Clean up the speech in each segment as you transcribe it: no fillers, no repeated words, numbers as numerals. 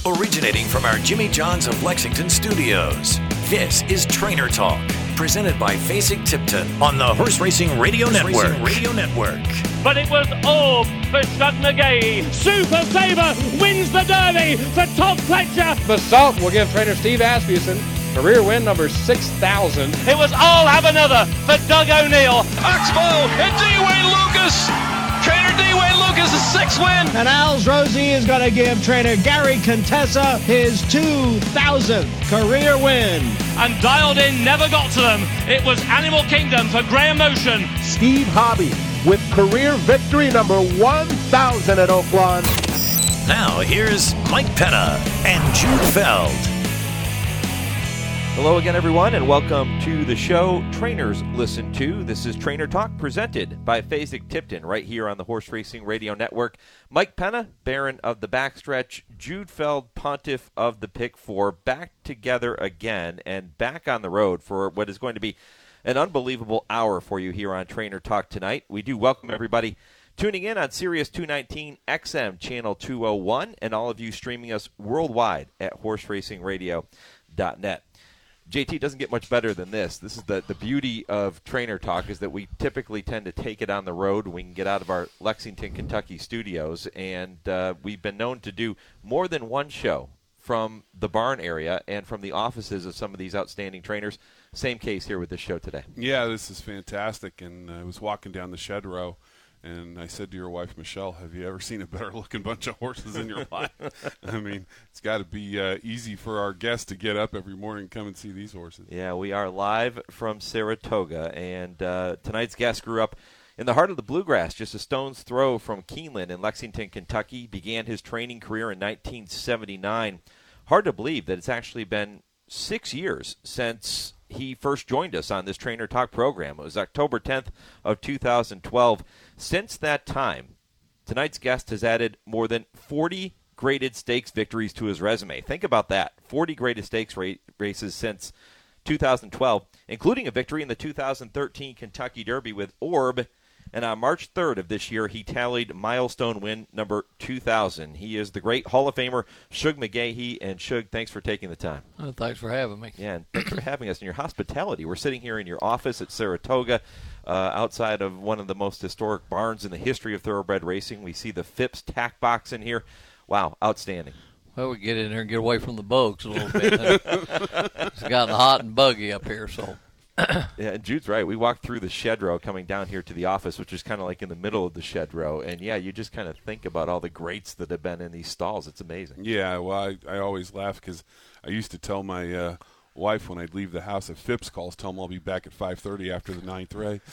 Originating from our Jimmy John's of Lexington studios, this is Trainer Talk, presented by Fasig-Tipton on the Horse Racing Radio Network. But it was all for Shug McGahee. Super Sabre wins the Derby for Todd Pletcher. The Salt will give trainer Steve Asmussen career win number 6,000. It was all have another for Doug O'Neill. Oxbow and D-Wayne Lucas. Trainer D-Wayne Lucas' 6th win. And Al's Rosie is going to give trainer Gary Contessa his 2,000th career win. And Dialed In never got to them. It was Animal Kingdom for Graham Motion. Steve Hobby with career victory number 1,000 at Oaklawn. Now here's Mike Penna and Jude Feld. Hello again, everyone, and welcome to the show Trainers Listen To. This is Trainer Talk presented by Fasig-Tipton right here on the Horse Racing Radio Network. Mike Penna, Baron of the Backstretch, Jude Feld, Pontiff of the Pick Four, back together again and back on the road for what is going to be an unbelievable hour for you here on Trainer Talk tonight. We do welcome everybody tuning in on Sirius 219 XM Channel 201 and all of you streaming us worldwide at horseracingradio.net. JT, doesn't get much better than this. This is the beauty of Trainer Talk is that we typically tend to take it on the road. We can get out of our Lexington, Kentucky studios, and we've been known to do more than one show from the barn area and from the offices of some of these outstanding trainers. Same case here with this show today. Yeah, this is fantastic, and I was walking down the shed row, and I said to your wife, Michelle, have you ever seen a better-looking bunch of horses in your life? I mean, it's got to be easy for our guests to get up every morning and come and see these horses. Yeah, we are live from Saratoga, and tonight's guest grew up in the heart of the bluegrass, just a stone's throw from Keeneland in Lexington, Kentucky. Began his training career in 1979. Hard to believe that it's actually been 6 years since he first joined us on this Trainer Talk program. It was October 10th of 2012. Since that time, tonight's guest has added more than 40 graded stakes victories to his resume. Think about that. 40 graded stakes races since 2012, including a victory in the 2013 Kentucky Derby with Orb. And on March 3rd of this year, he tallied milestone win number 2,000. He is the great Hall of Famer, Shug McGahee. And Shug, thanks for taking the time. Thanks for having me. Yeah, and thanks for having us and your hospitality. We're sitting here in your office at Saratoga, outside of one of the most historic barns in the history of thoroughbred racing. We see the Phipps tack box in here. Wow, outstanding. Well, we get in there and get away from the bugs a little bit. It's gotten hot and buggy up here, so. Yeah, and Jude's right. We walked through the shed row coming down here to the office, which is kind of like in the middle of the shed row. And, yeah, you just kind of think about all the greats that have been in these stalls. It's amazing. Yeah, well, I always laugh because I used to tell my wife when I'd leave the house if Phipps calls, tell him I'll be back at 5:30 after the 9th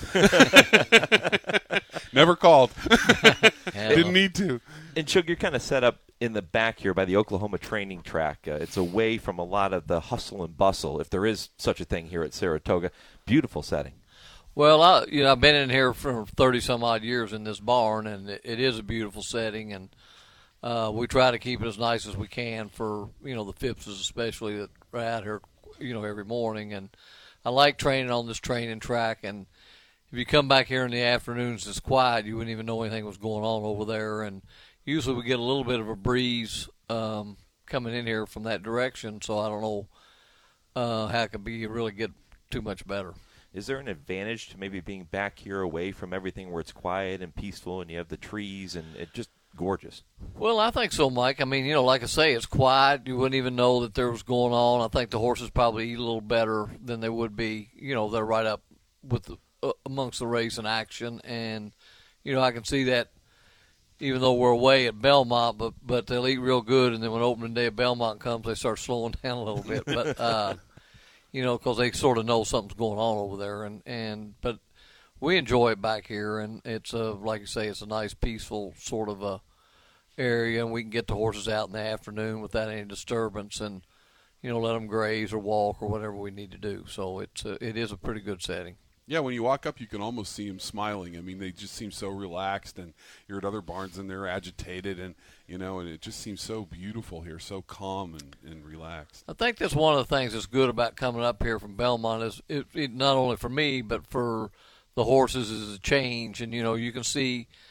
ray. Never called. Didn't need to. And, Shug, you're kind of set up in the back here by the Oklahoma training track. It's away from a lot of the hustle and bustle, if there is such a thing here at Saratoga. Beautiful setting. Well, I've been in here for 30-some-odd years in this barn, and it is a beautiful setting, and we try to keep it as nice as we can for, the Phippses especially that are out here, every morning. And I like training on this training track, and if you come back here in the afternoons, it's quiet. You wouldn't even know anything was going on over there, and usually we get a little bit of a breeze coming in here from that direction, so I don't know how it could be really get too much better. Is there an advantage to maybe being back here away from everything where it's quiet and peaceful and you have the trees and it's just gorgeous? Well, I think so, Mike. I mean, like I say, it's quiet. You wouldn't even know that there was going on. I think the horses probably eat a little better than they would be. They're right up with amongst the race and action, and, I can see that even though we're away at Belmont, but they'll eat real good, and then when opening day at Belmont comes, they start slowing down a little bit. But, because they sort of know something's going on over there. But we enjoy it back here, and it's, like you say, it's a nice, peaceful sort of area, and we can get the horses out in the afternoon without any disturbance and, let them graze or walk or whatever we need to do. So it is a pretty good setting. Yeah, when you walk up, you can almost see them smiling. I mean, they just seem so relaxed, and you're at other barns and they're agitated, and and it just seems so beautiful here, so calm and relaxed. I think that's one of the things that's good about coming up here from Belmont is it not only for me but for the horses is a change, and you can see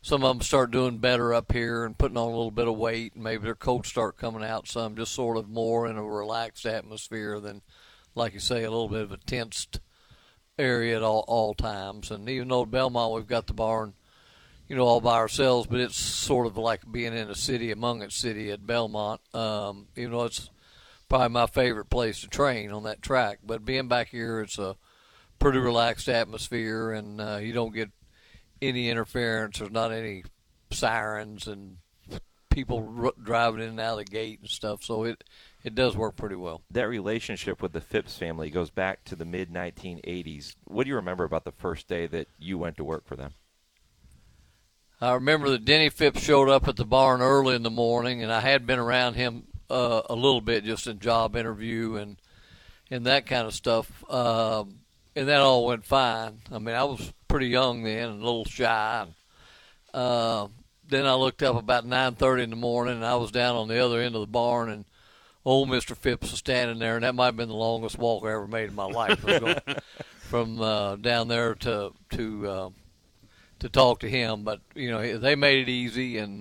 some of them start doing better up here and putting on a little bit of weight, and maybe their coats start coming out some, just sort of more in a relaxed atmosphere than, like you say, a little bit of a tensed area at all times. And even though at Belmont we've got the barn, all by ourselves, but it's sort of like being in a city among its city at Belmont. Even though it's probably my favorite place to train on that track, but being back here, it's a pretty relaxed atmosphere, and you don't get any interference. There's not any sirens and people driving in and out of the gate and stuff, so it does work pretty well. That relationship with the Phipps family goes back to the mid-1980s. What do you remember about the first day that you went to work for them? I remember that Denny Phipps showed up at the barn early in the morning, and I had been around him a little bit just in job interview and that kind of stuff, and that all went fine. I mean, I was pretty young then and a little shy. Then I looked up about 9:30 in the morning, and I was down on the other end of the barn, and old Mr. Phipps was standing there, and that might have been the longest walk I ever made in my life. From down there to talk to him, but they made it easy, and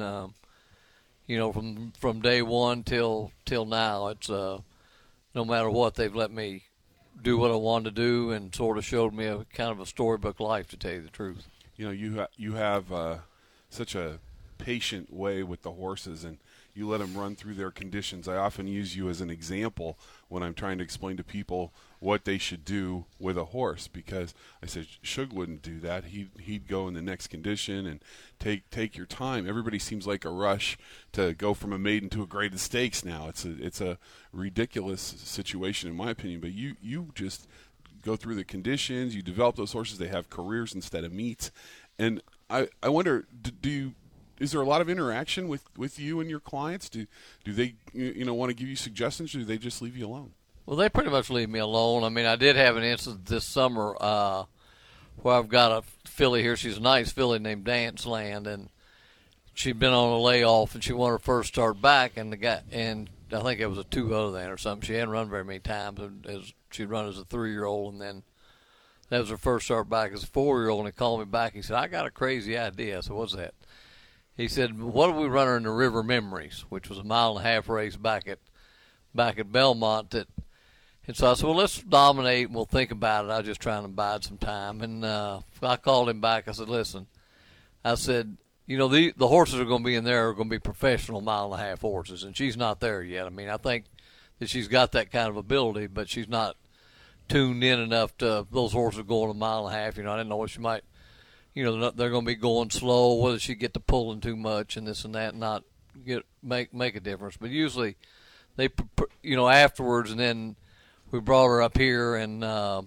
from day one till now, it's no matter what, they've let me do what I wanted to do, and sort of showed me a kind of a storybook life, to tell you the truth. You have such a patient way with the horses, and you let them run through their conditions. I often use you as an example when I'm trying to explain to people what they should do with a horse, because I said Shug wouldn't do that. He'd go in the next condition and take your time. Everybody seems like a rush to go from a maiden to a graded stakes now. It's a ridiculous situation in my opinion, but you just go through the conditions. You develop those horses. They have careers instead of meets. And I wonder, is there a lot of interaction with you and your clients? Do they want to give you suggestions, or do they just leave you alone? Well, they pretty much leave me alone. I mean, I did have an incident this summer where I've got a filly here. She's a nice filly named Dance Land, and she'd been on a layoff, and she wanted her first start back, and I think it was a 2-0 or something. She hadn't run very many times. She'd run as a 3-year-old, and then that was her first start back as a 4-year-old, and he called me back. He said, "I got a crazy idea." I said, "What's that?" He said, "What if we run her in the River Memories," which was a 1.5-mile race back at Belmont. And so I said, "Well, let's dominate, and we'll think about it." I was just trying to bide some time. And I called him back. I said, "Listen," I said, the horses are going to be in there are going to be professional 1.5-mile horses, and she's not there yet. I mean, I think that she's got that kind of ability, but she's not tuned in enough to those horses going 1.5 miles. I didn't know what she might, they're going to be going slow, whether she get to pulling too much and this and that, and not make a difference. But usually they, afterwards, and then we brought her up here, and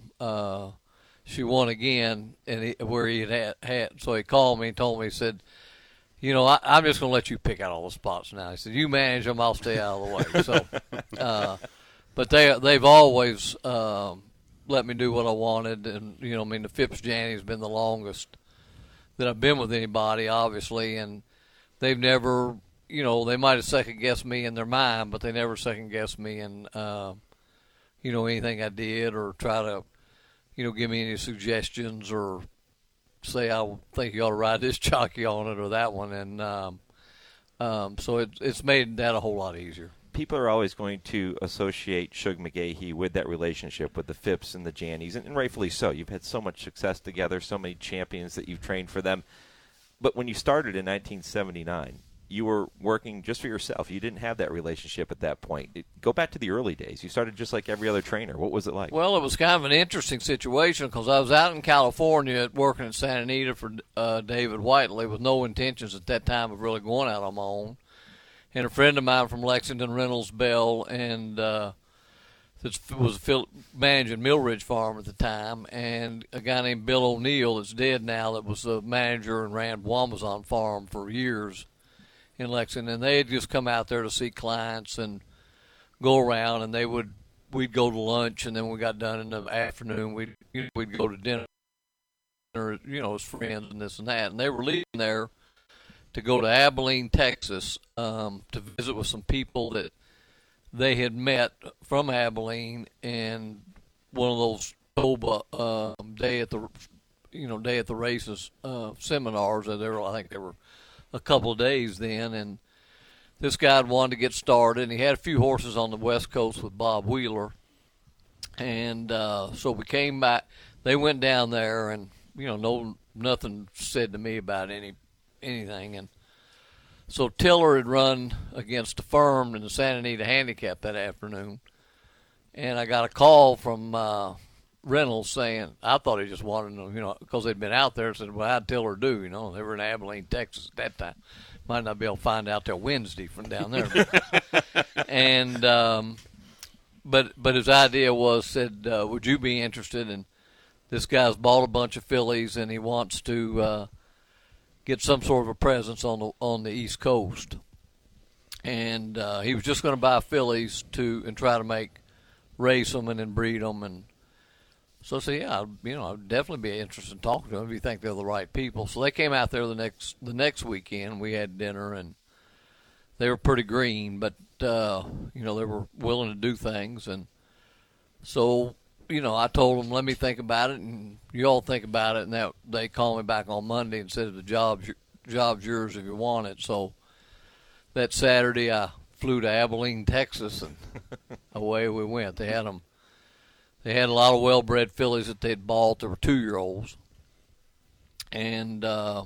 she won again, and where he had. So he called me and told me, he said, I'm just going to let you pick out all the spots now. He said, "You manage them, I'll stay out of the way." So, but they've always let me do what I wanted, and the Phipps Janny has been the longest that I've been with anybody, obviously, and they've never, they might have second-guessed me in their mind, but they never second-guessed me in, anything I did, or try to, give me any suggestions, or say, "I think you ought to ride this jockey on it or that one," and so it's made that a whole lot easier. People are always going to associate Shug McGaughey with that relationship with the Phipps and the Jannies, and rightfully so. You've had so much success together, so many champions that you've trained for them. But when you started in 1979, you were working just for yourself. You didn't have that relationship at that point. Go back to the early days. You started just like every other trainer. What was it like? Well, it was kind of an interesting situation, because I was out in California working in Santa Anita for David Whiteley with no intentions at that time of really going out on my own. And a friend of mine from Lexington, Reynolds Bell, and that was managing Millridge Farm at the time, and a guy named Bill O'Neill that's dead now, that was the manager and ran Wamazon Farm for years in Lexington. And they had just come out there to see clients and go around, and we'd go to lunch, and then when we got done in the afternoon, we'd go to dinner, as friends and this and that. And they were leaving there to go to Abilene, Texas, to visit with some people that they had met from Abilene, and one of those day at the races seminars. I think they were a couple of days then, and this guy had wanted to get started, and he had a few horses on the West Coast with Bob Wheeler. And so we came back. They went down there, and, nothing said to me about anything. And so Tiller had run against a firm in the Santa Anita Handicap that afternoon. And I got a call from Reynolds saying, I thought he just wanted to, because they'd been out there, and said, well, how'd Tiller do? They were in Abilene, Texas at that time. Might not be able to find out till Wednesday from down there. And but his idea said, would you be interested? And this guy's bought a bunch of fillies, and he wants to get some sort of a presence on the East Coast. And he was just going to buy fillies and try to race them and then breed them. And so I said, yeah, I'd definitely be interested in talking to them if you think they're the right people. So they came out there the next weekend. We had dinner, and they were pretty green, but they were willing to do things. And so, I told them, let me think about it, and you all think about it. And they called me back on Monday and said the job's yours if you want it. So that Saturday I flew to Abilene, Texas, and away we went. They had a lot of well-bred fillies that they'd bought. They were 2-year-olds. And I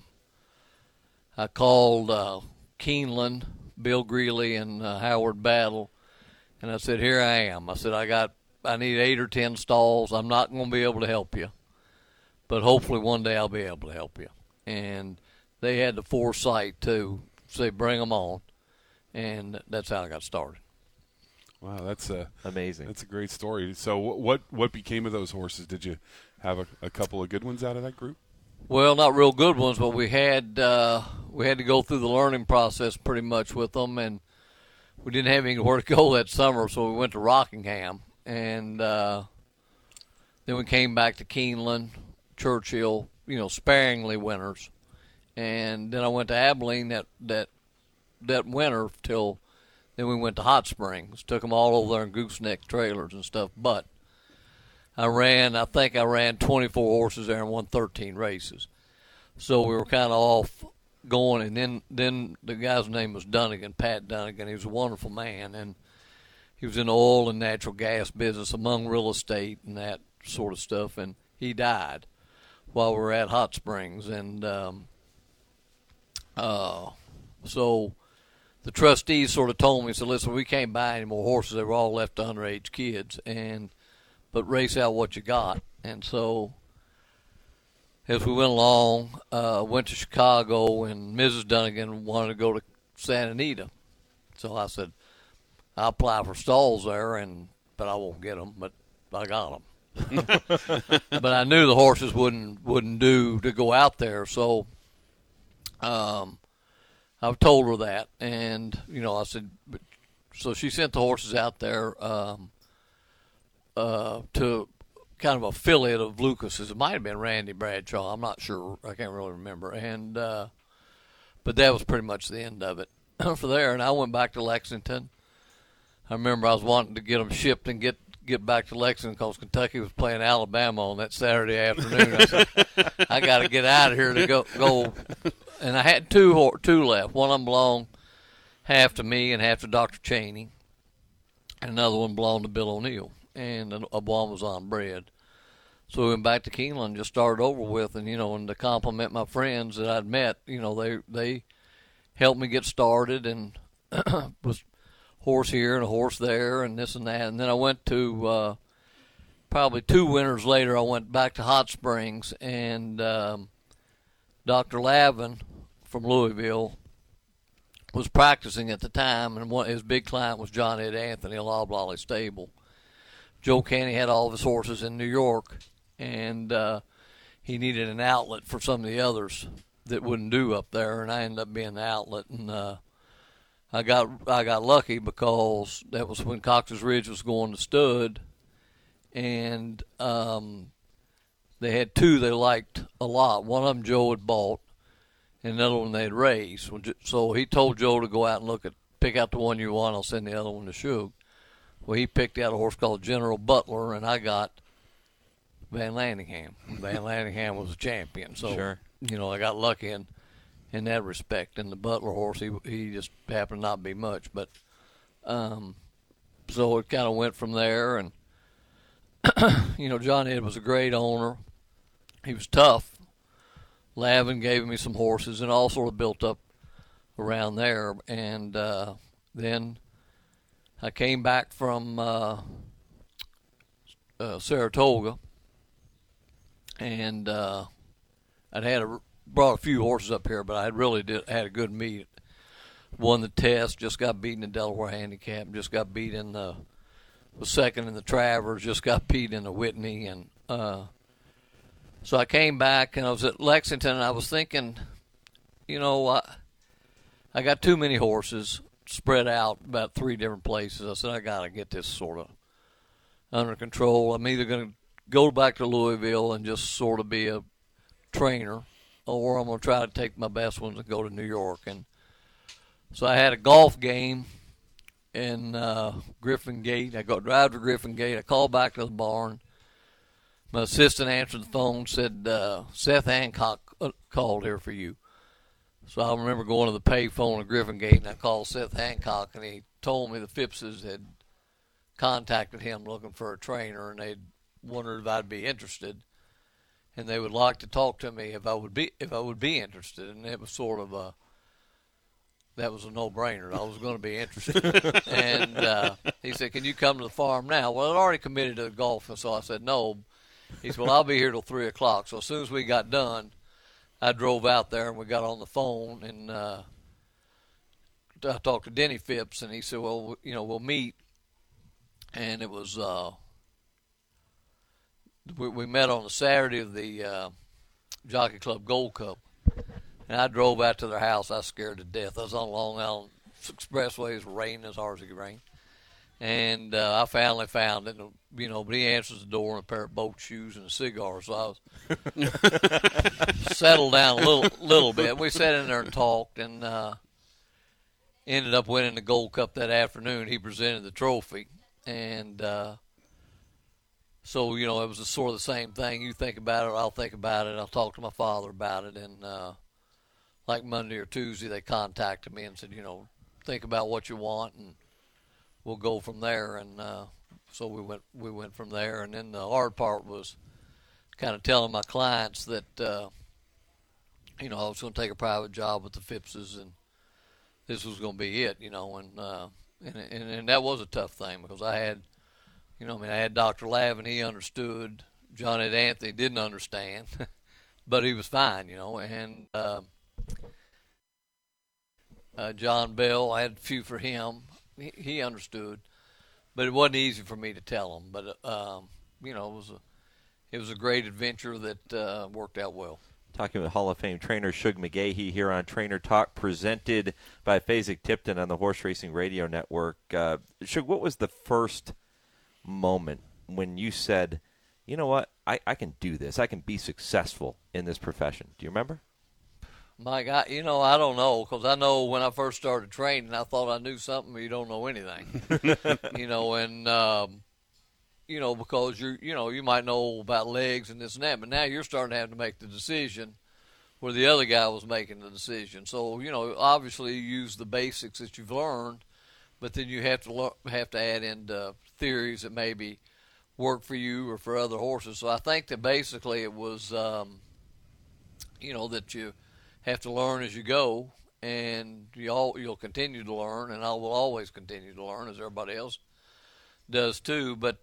called Keeneland, Bill Greeley, and Howard Battle, and I said, here I am. I said, I need 8 or 10 stalls. I'm not going to be able to help you, but hopefully one day I'll be able to help you. And they had the foresight to say, bring them on, and that's how I got started. Wow, that's amazing. That's a great story. So what became of those horses? Did you have a couple of good ones out of that group? Well, not real good ones, but we had to go through the learning process pretty much with them, and we didn't have anywhere to go that summer, so we went to Rockingham, and then we came back to Keeneland, Churchill, sparingly winners, and then I went to Abilene that winter till. Then we went to Hot Springs, took them all over there in gooseneck trailers and stuff. But I think I ran 24 horses there and won 13 races. So we were kind of off going. And then the guy's name was Dunnigan, Pat Dunnigan. He was a wonderful man. And he was in the oil and natural gas business among real estate and that sort of stuff. And he died while we were at Hot Springs. And so the trustees sort of told me, said, listen, we can't buy any more horses. They were all left to underage kids, but race out what you got. And so as we went along, went to Chicago, and Mrs. Dunnigan wanted to go to Santa Anita. So I said, I'll apply for stalls there, but I won't get them, but I got them. But I knew the horses wouldn't do to go out there, so I've told her that, and I said, so she sent the horses out there to kind of affiliate of Lucas's. It might have been Randy Bradshaw. I'm not sure. I can't really remember. And but that was pretty much the end of it for there. And I went back to Lexington. I remember I was wanting to get them shipped and get back to Lexington because Kentucky was playing Alabama on that Saturday afternoon. I said, I got to get out of here to go. And I had two left. One of them belonged half to me and half to Dr. Cheney. And another one belonged to Bill O'Neill. And one was on bred. So we went back to Keeneland and just started over with. And, and to compliment my friends that I'd met, they helped me get started, and was horse here and a horse there and this and that. And then I went to probably 2 winters later, I went back to Hot Springs, and Dr. Lavin from Louisville was practicing at the time, and his big client was John Ed Anthony, of Loblolly Stable. Joe Canny had all of his horses in New York, and he needed an outlet for some of the others that wouldn't do up there, and I ended up being the outlet. And I got lucky because that was when Cox's Ridge was going to stud, and they had 2 they liked a lot. One of them Joe had bought, and another one they'd raised. So he told Joe to go out and pick out the one you want. I'll send the other one to Shug. Well, he picked out a horse called General Butler, and I got Van Landingham. Van Landingham was a champion. So, sure. I got lucky. And in that respect. And the Butler horse, he just happened to not be much. But so it kind of went from there. And, John Ed was a great owner. He was tough. Lavin gave me some horses, and all sort of built up around there. And then I came back from Saratoga, and I'd brought a few horses up here, but I had a good meet. Won the test, just got beat in the Delaware Handicap, just got beat in was second in the Travers, just got beat in the Whitney, and so I came back and I was at Lexington, and I was thinking, I got too many horses spread out about 3 different places. I said, I got to get this sort of under control. I'm either going to go back to Louisville and just sort of be a trainer, or I'm going to try to take my best ones and go to New York. And so I had a golf game in Griffin Gate. I drive to Griffin Gate. I called back to the barn. My assistant answered the phone, said, Seth Hancock called here for you. So I remember going to the pay phone at Griffin Gate, and I called Seth Hancock, and he told me the Phippses had contacted him looking for a trainer, and they wondered if I'd be interested, and they would like to talk to me if I would be interested. And it was sort of that was a no-brainer. I was going to be interested. And he said, "Can you come to the farm now?" Well, I'd already committed to the golf, and so I said no. He said, "Well, I'll be here till 3 o'clock." So as soon as we got done, I drove out there, and we got on the phone, and I talked to Denny Phipps, and he said, "Well, we'll meet." And it was we met on the Saturday of the Jockey Club Gold Cup, and I drove out to their house. I was scared to death. I was on Long Island Expressway. It was raining as hard as it could rain. And I finally found it, but he answers the door in a pair of boat shoes and a cigar. So I was settled down a little bit. We sat in there and talked, and ended up winning the Gold Cup that afternoon. He presented the trophy, and so it was sort of the same thing. You think about it, I'll think about it. I'll talk to my father about it, and like Monday or Tuesday, they contacted me and said, think about what you want, and we'll go from there. And so we went from there. And then the hard part was kind of telling my clients that I was going to take a private job with the Phippses, and this was going to be it. And that was a tough thing, because I had I had Dr. Lavin. He understood. John Ed Anthony didn't understand, but he was fine. And John Bell, I had a few for him. He understood, but it wasn't easy for me to tell him. But it was a great adventure that worked out well. Talking with Hall of Fame trainer Shug McGaughey here on Trainer Talk, presented by Fasig-Tipton on the Horse Racing Radio Network. Shug, what was the first moment when you said, "You know what? I can do this. I can be successful in this profession"? Do you remember? Mike, I don't know, because I know when I first started training, I thought I knew something, but you don't know anything. Because you might know about legs and this and that, but now you're starting to have to make the decision where the other guy was making the decision. So, obviously you use the basics that you've learned, but then you have to add in theories that maybe work for you or for other horses. So I think that basically it was, that you have to learn as you go, and you'll continue to learn, and I will always continue to learn, as everybody else does too. But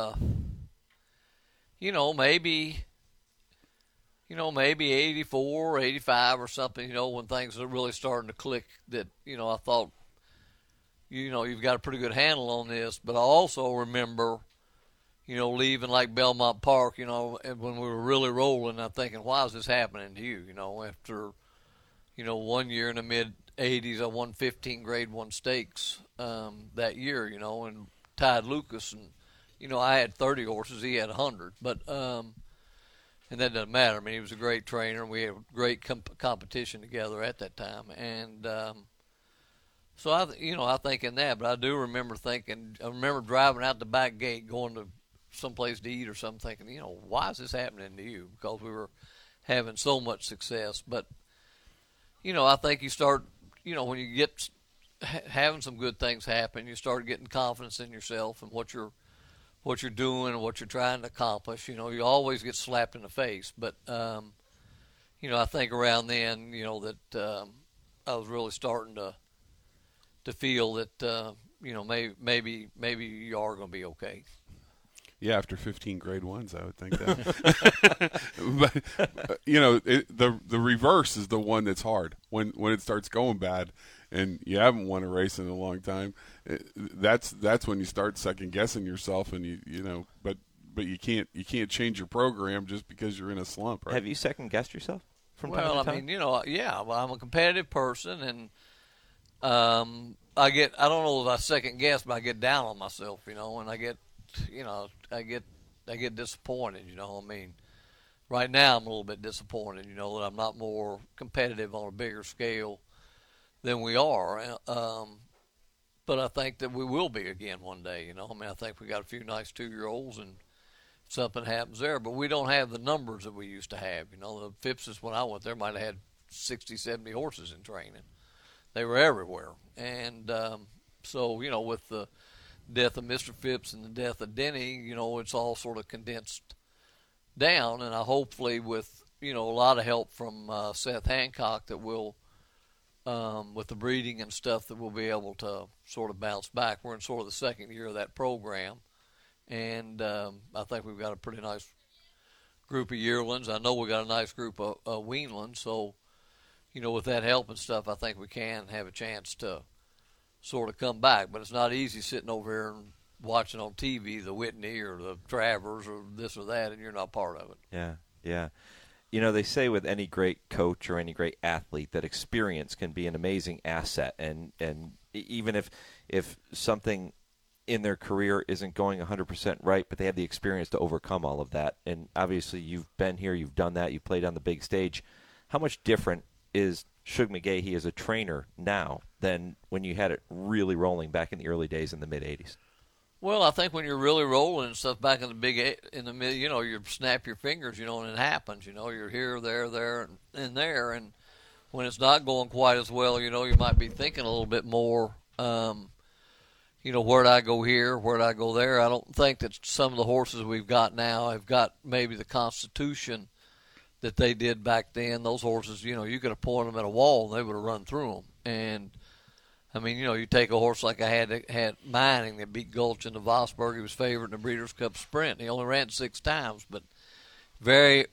maybe 84, 85 or something, when things are really starting to click, that I thought, you've got a pretty good handle on this. But I also remember leaving like Belmont Park, and when we were really rolling, I'm thinking, why is this happening to you? After 1 year in the mid-'80s, I won 15 Grade 1 stakes that year, and tied Lucas. And, I had 30 horses. He had 100. But, and that doesn't matter. I mean, he was a great trainer, and we had great competition together at that time. And so, I think in that. But I do remember I remember driving out the back gate, going to someplace to eat or something, thinking, why is this happening to you? Because we were having so much success. But I think you start, when you get having some good things happen, you start getting confidence in yourself and what you're doing and what you're trying to accomplish. You always get slapped in the face, but I think around then, that I was really starting to feel that maybe you are going to be okay. Yeah, after 15 grade ones, I would think that. But the reverse is the one that's hard when it starts going bad, and you haven't won a race in a long time. That's when you start second guessing yourself, and but you can't change your program just because you're in a slump, right? Have you second guessed yourself from time to time? I'm a competitive person, and I don't know if I second guess, but I get down on myself, and I get. I get disappointed, Right now I'm a little bit disappointed, that I'm not more competitive on a bigger scale than we are. But I think that we will be again one day, I think we got a few nice 2-year-olds and something happens there, but we don't have the numbers that we used to have. The Phipps's, when I went there, might have had 60, 70 horses in training. They were everywhere. And so, with the death of Mr. Phipps and the death of Denny, it's all sort of condensed down, and I hopefully with a lot of help from Seth Hancock that will with the breeding and stuff that we'll be able to sort of bounce back. We're in sort of the second year of that program, and I think we've got a pretty nice group of yearlings. I know we got a nice group of weanlings, so with that help and stuff, I think we can have a chance to sort of come back. But it's not easy sitting over here and watching on TV the Whitney or the Travers or this or that, and you're not part of it. Yeah. They say with any great coach or any great athlete that experience can be an amazing asset, and even if something in their career isn't going 100% right, but they have the experience to overcome all of that. And obviously you've been here, you've done that, you've played on the big stage. How much different is Shug McGaughey as a trainer now than when you had it really rolling back in the early days in the mid-'80s? Well, I think when you're really rolling and stuff back in the mid, you snap your fingers, and it happens. You're here, there, and there. And when it's not going quite as well, you might be thinking a little bit more, where'd I go here, where'd I go there? I don't think that some of the horses we've got now have got maybe the constitution that they did back then. Those horses, you could have pointed them at a wall and they would have run through them. And I mean, you take a horse like I had Mining that beat Gulch in the Vosburg. He was favored in the Breeders' Cup Sprint. He only ran 6 times, but very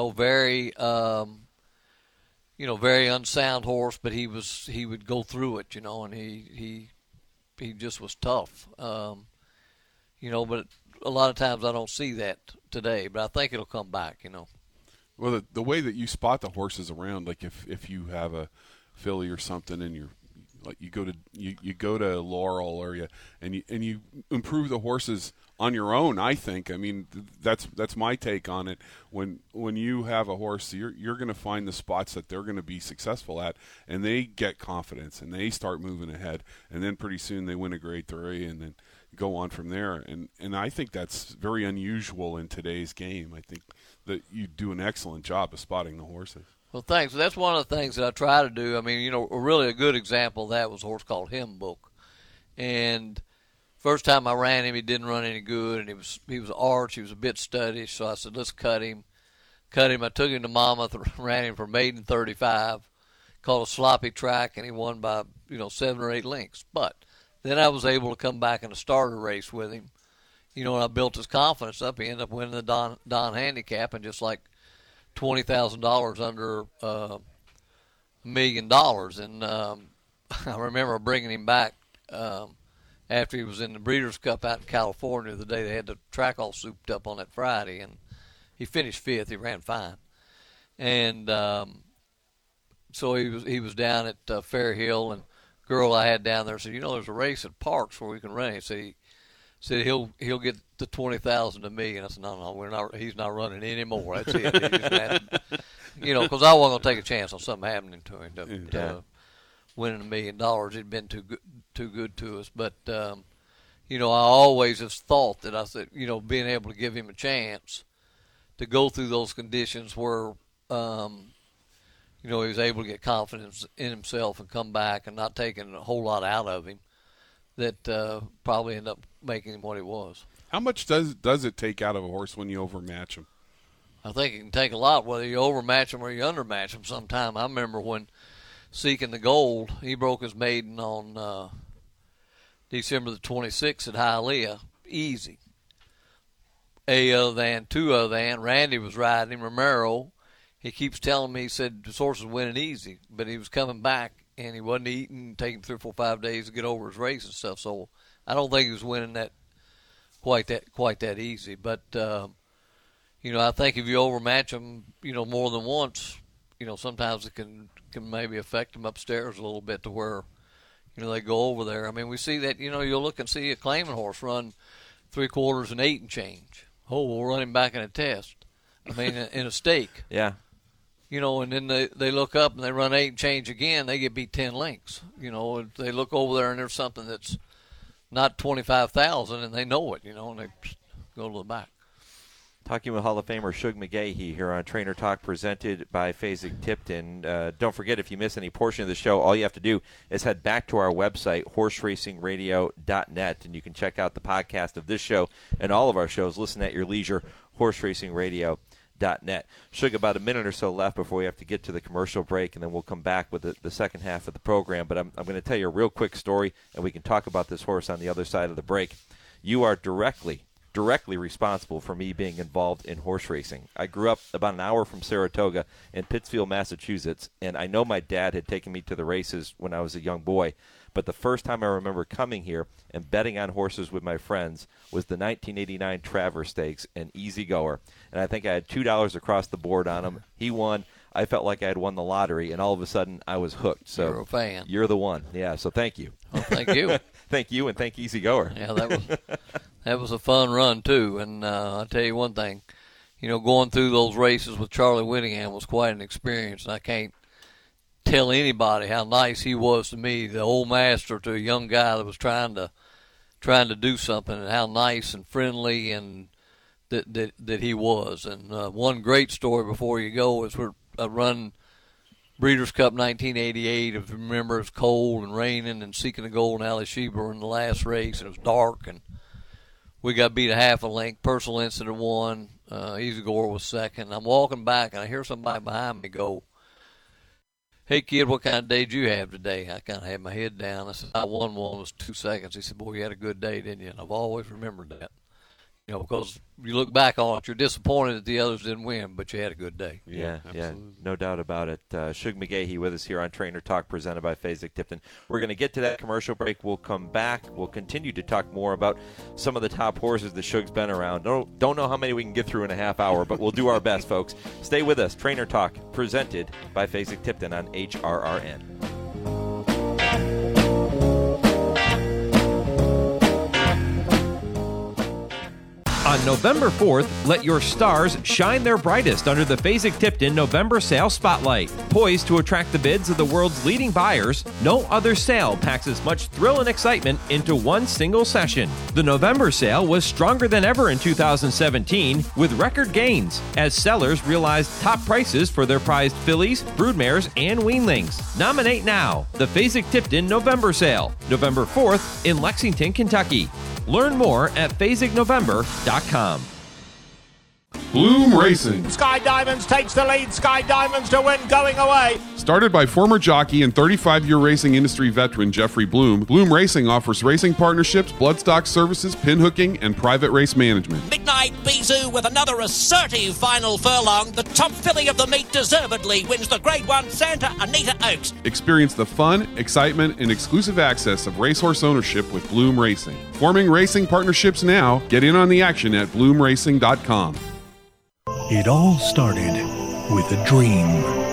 unsound horse. But he would go through it, and he just was tough, But a lot of times I don't see that today. But I think it'll come back, Well, the way that you spot the horses around, like if you have a filly or something, and you go to Laurel area and you improve the horses on your own. I think. I mean, that's my take on it. When you have a horse, you're going to find the spots that they're going to be successful at, and they get confidence and they start moving ahead, and then pretty soon they win a Grade 3 and then go on from there. And I think that's very unusual in today's game. I think that you do an excellent job of spotting the horses. Well, thanks. That's one of the things that I try to do. I mean, really a good example of that was a horse called Hymn Book. And first time I ran him, he didn't run any good, and he was arch. He was a bit studdish, so I said, let's cut him. I took him to Monmouth, ran him for maiden 35, called a sloppy track, and he won by 7 or 8 lengths. But then I was able to come back in a starter race with him, and I built his confidence up. He ended up winning the Don Handicap, and just like $20,000 under $1 million. And I remember bringing him back after he was in the Breeders' Cup out in California the day they had the track all souped up on that Friday, and he finished 5th. He ran fine, and so he was down at Fair Hill, and girl I had down there said, there's a race at Parks where we can run. He said he'll get the 20,000 to me, and I said no, he's not running anymore. That's it. He just had, because I wasn't gonna take a chance on something happening to him to winning $1 million. It'd been too good to us, but I always have thought that I said being able to give him a chance to go through those conditions where he was able to get confidence in himself and come back and not taking a whole lot out of him that probably ended up making him what he was. How much does it take out of a horse when you overmatch him? I think it can take a lot, whether you overmatch him or you undermatch him sometime. I remember when Seeking the Gold, he broke his maiden on December the 26th at Hialeah, easy. Two other than, Randy was riding him, Romero. He keeps telling me, he said this horse was winning easy, but he was coming back and he wasn't eating, taking 3 or 4 5 days to get over his race and stuff. So I don't think he was winning that quite that easy. But I think if you overmatch him, more than once, sometimes it can maybe affect them upstairs a little bit to where, they go over there. I mean, we see that, you'll look and see a claiming horse run 3/4 and 8 and change. Oh, we'll run him back in a test. I mean, in a stake. Yeah. And then they look up and they run 8 and change again, they get beat 10 lengths. They look over there and there's something that's not 25,000 and they know it, and they go to the back. Talking with Hall of Famer Shug McGaughey here on Trainer Talk, presented by Fasig-Tipton. Don't forget, if you miss any portion of the show, all you have to do is head back to our website, horseracingradio.net, and you can check out the podcast of this show and all of our shows. Listen at your leisure, horseracingradio.net. Shug, about a minute or so left before we have to get to the commercial break, and then we'll come back with the second half of the program. But I'm going to tell you a real quick story, and we can talk about this horse on the other side of the break. You are directly responsible for me being involved in horse racing. I grew up about an hour from Saratoga in Pittsfield, Massachusetts, and I know my dad had taken me to the races when I was a young boy, but the first time I remember coming here and betting on horses with my friends was the 1989 Travers Stakes and Easy Goer, and I think I had $2 across the board on him. He won. I felt like I had won the lottery, and all of a sudden I was hooked. So you're a fan. You're the one. Yeah, so thank you. Well, thank you. Thank you, and thank Easy Goer. Yeah, that was a fun run, too. And I'll tell you one thing, going through those races with Charlie Whittingham was quite an experience. And I can't tell anybody how nice he was to me, the old master to a young guy that was trying to do something, and how nice and friendly and that he was. And one great story before you go is I run Breeders' Cup 1988. If you remember, it was cold and raining and Seeking the Gold and Ali Sheba were in the last race, and it was dark, and we got beat a half a length. Personal Incident won. Easy Goer was second. I'm walking back, and I hear somebody behind me go, "Hey, kid, what kind of day did you have today?" I kind of had my head down. I said, "I won one. It was 2 seconds." He said, "Boy, you had a good day, didn't you?" And I've always remembered that. Because you look back on it, you're disappointed that the others didn't win, but you had a good day. Yeah, no doubt about it. Shug McGaughey with us here on Trainer Talk, presented by Fasig-Tipton. We're going to get to that commercial break. We'll come back. We'll continue to talk more about some of the top horses that Shug's been around. Don't know how many we can get through in a half hour, but we'll do our best, folks. Stay with us. Trainer Talk, presented by Fasig-Tipton on HRRN. On November 4th, let your stars shine their brightest under the Fasig-Tipton November Sale Spotlight. Poised to attract the bids of the world's leading buyers, no other sale packs as much thrill and excitement into one single session. The November sale was stronger than ever in 2017, with record gains, as sellers realized top prices for their prized fillies, broodmares, and weanlings. Nominate now. The Fasig-Tipton November Sale, November 4th in Lexington, Kentucky. Learn more at FasigNovember.com. Bloom Racing. Sky Diamonds takes the lead. Sky Diamonds to win, going away. Started by former jockey and 35-year racing industry veteran Jeffrey Bloom, Bloom Racing offers racing partnerships, bloodstock services, pinhooking, and private race management. Midnight Bisou with another assertive final furlong. The top filly of the meet deservedly wins the Grade 1 Santa Anita Oaks. Experience the fun, excitement, and exclusive access of racehorse ownership with Bloom Racing. Forming racing partnerships now. Get in on the action at bloomracing.com. It all started with a dream.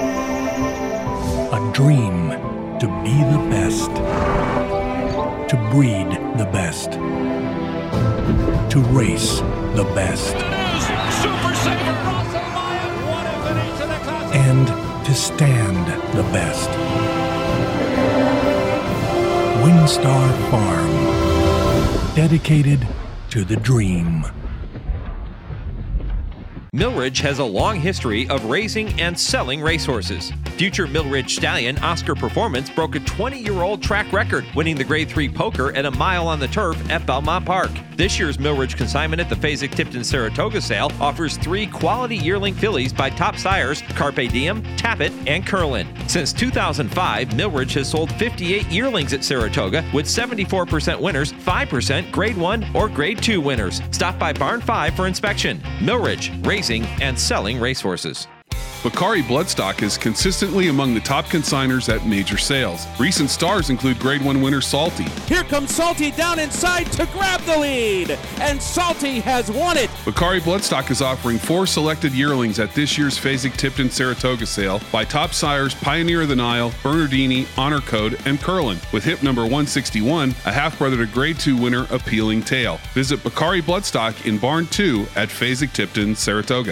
A dream to be the best. To breed the best. To race the best. Super Saver Russell Meyer, what a finish to the class. And to stand the best. Windstar Farm. Dedicated to the dream. Millridge has a long history of raising and selling racehorses. Future Millridge stallion Oscar Performance broke a 20-year-old track record, winning the Grade 3 poker at a mile on the turf at Belmont Park. This year's Millridge consignment at the Fasig-Tipton Saratoga sale offers 3 quality yearling fillies by top sires Carpe Diem, Tappet, and Curlin. Since 2005, Millridge has sold 58 yearlings at Saratoga, with 74% winners, 5% Grade 1 or Grade 2 winners. Stop by Barn 5 for inspection. Millridge, raising and selling racehorses. Bakari Bloodstock is consistently among the top consigners at major sales. Recent stars include Grade 1 winner Salty. Here comes Salty down inside to grab the lead, and Salty has won it. Bakari Bloodstock is offering 4 selected yearlings at this year's Fasig-Tipton Saratoga sale by top sires Pioneer of the Nile, Bernardini, Honor Code, and Curlin, with hip number 161, a half-brother to Grade 2 winner Appealing Tail. Visit Bakari Bloodstock in Barn 2 at Fasig-Tipton Saratoga.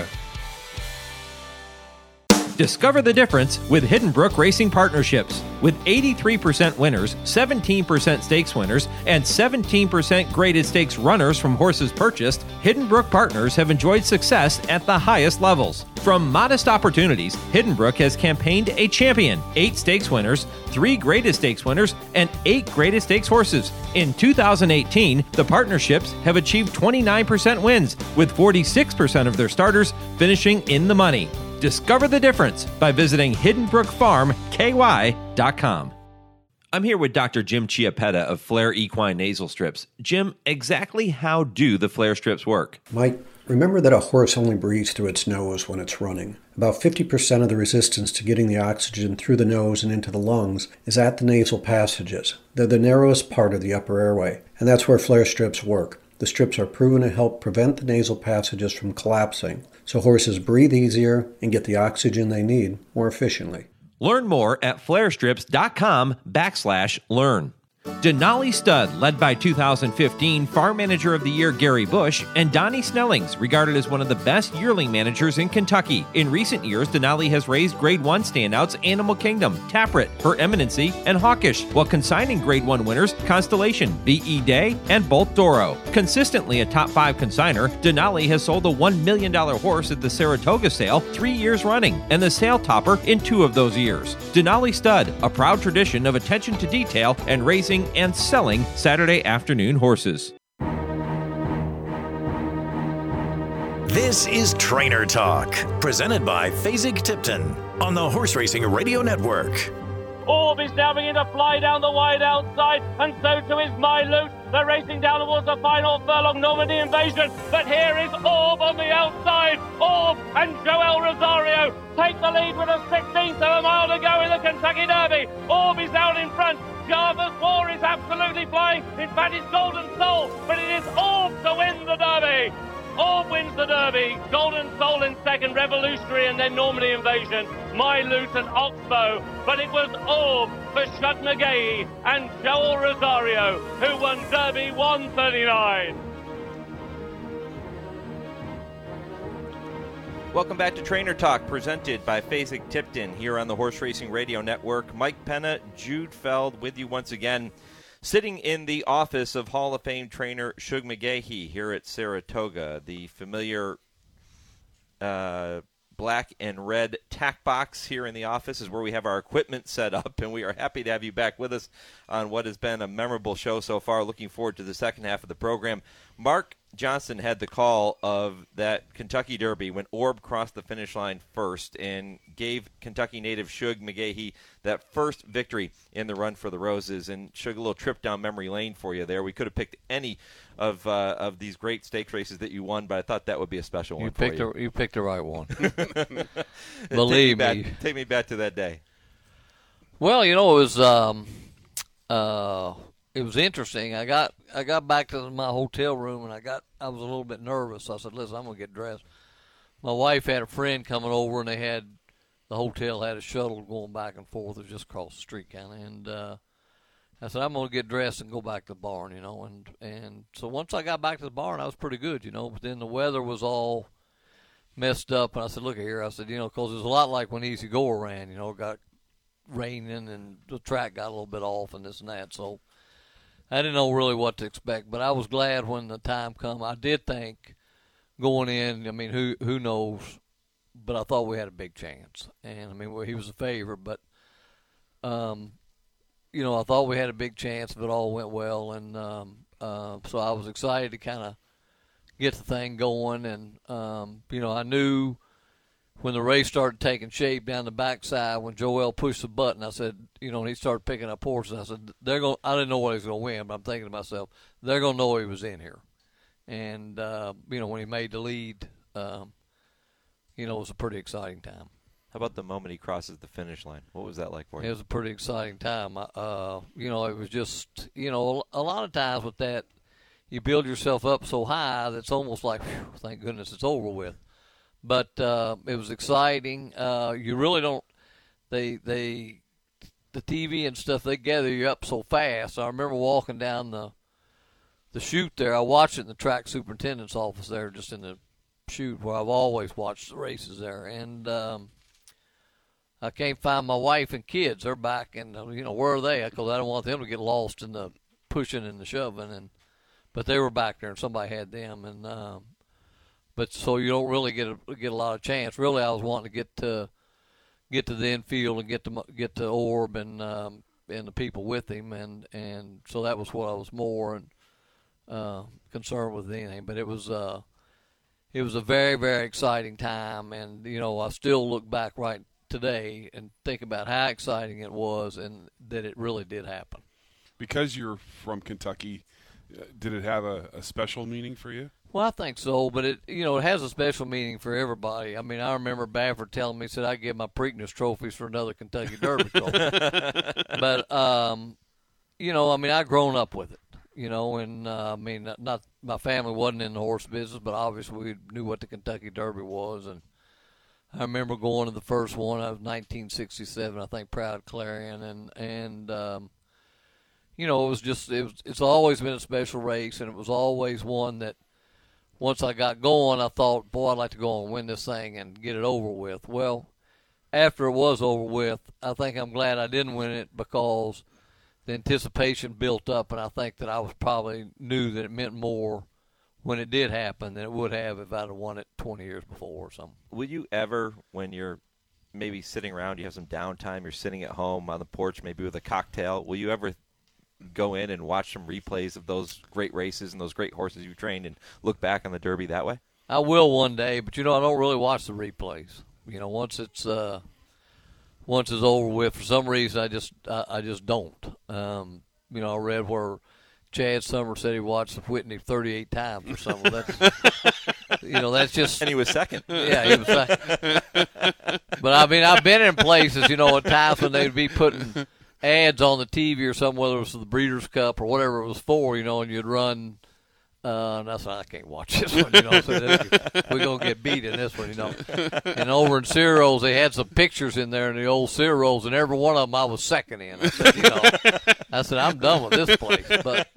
Discover the difference with Hidden Brook Racing Partnerships. With 83% winners, 17% stakes winners, and 17% graded stakes runners from horses purchased, Hidden Brook partners have enjoyed success at the highest levels. From modest opportunities, Hidden Brook has campaigned a champion, 8 stakes winners, 3 graded stakes winners, and 8 graded stakes horses. In 2018, the partnerships have achieved 29% wins, with 46% of their starters finishing in the money. Discover the difference by visiting HiddenBrookFarmKY.com. I'm here with Dr. Jim Chiappetta of Flair Equine Nasal Strips. Jim, exactly how do the Flair strips work? Mike, remember that a horse only breathes through its nose when it's running. About 50% of the resistance to getting the oxygen through the nose and into the lungs is at the nasal passages. They're the narrowest part of the upper airway, and that's where Flair strips work. The strips are proven to help prevent the nasal passages from collapsing, so horses breathe easier and get the oxygen they need more efficiently. Learn more at flairstrips.com/learn. Denali Stud, led by 2015 Farm Manager of the Year Gary Bush, and Donnie Snellings, regarded as one of the best yearling managers in Kentucky. In recent years, Denali has raised Grade 1 standouts Animal Kingdom, Tappert, Her Eminency, and Hawkish, while consigning Grade 1 winners Constellation, B.E. Day, and Bolt Doro. Consistently a top 5 consigner, Denali has sold a $1 million horse at the Saratoga sale 3 years running, and the sale topper in 2 of those years. Denali Stud, a proud tradition of attention to detail and raising and selling Saturday afternoon horses. This is Trainer Talk, presented by Fasig-Tipton on the Horse Racing Radio Network. Orb is now beginning to fly down the wide outside, and so too is My Loot. They're racing down towards the final furlong, Normandy Invasion, but here is Orb on the outside. Orb and Joel Rosario take the lead with a 16th of a mile to go in the Kentucky Derby. Orb is out in front. Jarvis War is absolutely flying. In fact, it's Golden Soul, but it is Orb to win the Derby. Orb wins the Derby. Golden Soul in second, Revolutionary, and then Normandy Invasion. My Loot and Oxbow. But it was Orb for Shug McGahee and Joel Rosario, who won Derby 139. Welcome back to Trainer Talk, presented by Fasig-Tipton here on the Horse Racing Radio Network. Mike Penna, Jude Feld with you once again, sitting in the office of Hall of Fame trainer Shug McGahee here at Saratoga. The familiar black and red tack box here in the office is where we have our equipment set up, and we are happy to have you back with us on what has been a memorable show so far. Looking forward to the second half of the program. Mark Johnson had the call of that Kentucky Derby when Orb crossed the finish line first and gave Kentucky native Shug McGahee that first victory in the Run for the Roses. And Shug, a little trip down memory lane for you there. We could have picked any of these great stakes races that you won, but I thought that would be a special one for you. You picked the right one. Believe me. Take me back to that day. Well, it was interesting. I got back to my hotel room, and I was a little bit nervous. I said, listen, I'm going to get dressed. My wife had a friend coming over, and the hotel had a shuttle going back and forth. It was just across the street kind of. And I said, I'm going to get dressed and go back to the barn, And so once I got back to the barn, I was pretty good, But then the weather was all messed up, and I said, look here. I said, because it was a lot like when Easy Goer ran, it got raining, and the track got a little bit off and this and that. So I didn't know really what to expect, but I was glad when the time come. I did think going in, I mean, who knows? But I thought we had a big chance. And, I mean, he was a favorite. But, you know, I thought we had a big chance if it all went well. And so I was excited to kind of get the thing going. And, you know, I knew when the race started taking shape down the backside, when Joel pushed the button, I said, you know, and he started picking up horses, I said, I didn't know what he was going to win, but I'm thinking to myself, they're going to know he was in here. And, you know, when he made the lead, you know, it was a pretty exciting time. How about the moment he crosses the finish line? What was that like for you? It was a pretty exciting time. You know, it was just, you know, a lot of times with that, you build yourself up so high that it's almost like, whew, thank goodness it's over with. But it was exciting. You really don't. The TV and stuff, they gather you up so fast. I remember walking down the chute there. I watched it in the track superintendent's office there, just in the chute where I've always watched the races there. And I can't find my wife and kids. They're back, and you know, where are they? Because I don't want them to get lost in the pushing and the shoving. But they were back there, and somebody had them. And but so you don't really get a lot of chance. Really, I was wanting to get to the infield and get to Orb and the people with him, and so that was what I was more concerned with than anything. But it was a very, very exciting time, and you know, I still look back right today and think about how exciting it was, and that it really did happen. Because you're from Kentucky, did it have a special meaning for you? Well, I think so, but it has a special meaning for everybody. I mean, I remember Baffert telling me, he said, I give my Preakness trophies for another Kentucky Derby trophy. But, you know, I mean, I've grown up with it, you know, and, I mean, not my family wasn't in the horse business, but obviously we knew what the Kentucky Derby was. And I remember going to the first one. I was 1967, I think, Proud Clarion, and you know, it's always been a special race, and it was always one that, once I got going, I thought, boy, I'd like to go and win this thing and get it over with. Well, after it was over with, I think I'm glad I didn't win it because the anticipation built up, and I think that I knew that it meant more when it did happen than it would have if I'd have won it 20 years before or something. Will you ever, when you're maybe sitting around, you have some downtime, you're sitting at home on the porch maybe with a cocktail, will you ever go in and watch some replays of those great races and those great horses you trained and look back on the Derby that way? I will one day, but you know, I don't really watch the replays. You know, once it's over with, for some reason I just don't. You know, I read where Chad Summers said he watched the Whitney 38 times or something. That's, you know, that's just. And he was second. Yeah, he was second. But I mean, I've been in places, you know, at times when they'd be putting ads on the TV or something, whether it was the Breeders' Cup or whatever it was for, you know, and you'd run, and I said, I can't watch this one, you know, so we're going to get beat in this one, you know. And over in Ciro's, they had some pictures in there in the old Ciro's, and every one of them I was second in. I said, you know, I'm done with this place. But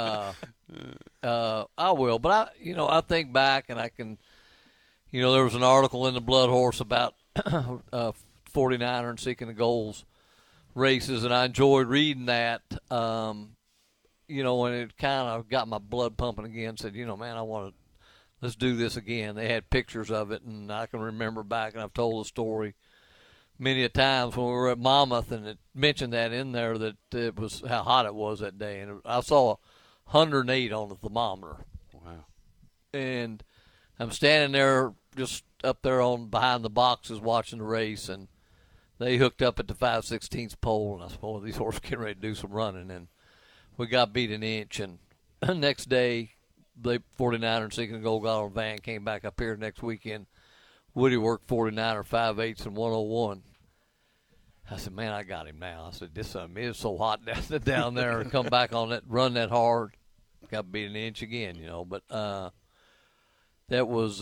I will. But, I think back, and I can, you know, there was an article in the Blood Horse about 49er and Seeking the Goals races, and I enjoyed reading that, you know, and it kind of got my blood pumping again. Said, you know, man, let's do this again. They had pictures of it, and I can remember back, and I've told the story many a times when we were at Monmouth, and it mentioned that in there, that it was how hot it was that day, and I saw 108 on the thermometer. Wow! And I'm standing there, just up there behind the boxes, watching the race, and they hooked up at the 5/16 pole, and I said, "Boy, these horses getting ready to do some running." And we got beat an inch. And next day, they 49er and Seeking the Gold got on a van, came back up here next weekend. Woody worked 49er 5/8 and 101. I said, "Man, I got him now." I said, "This is so hot down there, and come back on that, run that hard, got beat an inch again, you know." But that was,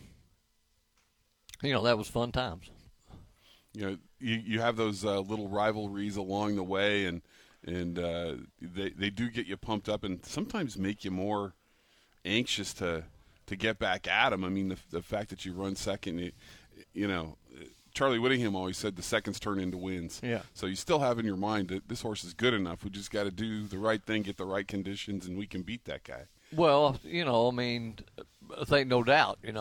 you know, that was fun times. You know, you have those little rivalries along the way, and they do get you pumped up, and sometimes make you more anxious to get back at them. I mean, the fact that you run second, you know, Charlie Whittingham always said the seconds turn into wins. Yeah. So you still have in your mind that this horse is good enough. We just got to do the right thing, get the right conditions, and we can beat that guy. Well, you know, I mean, I think no doubt, and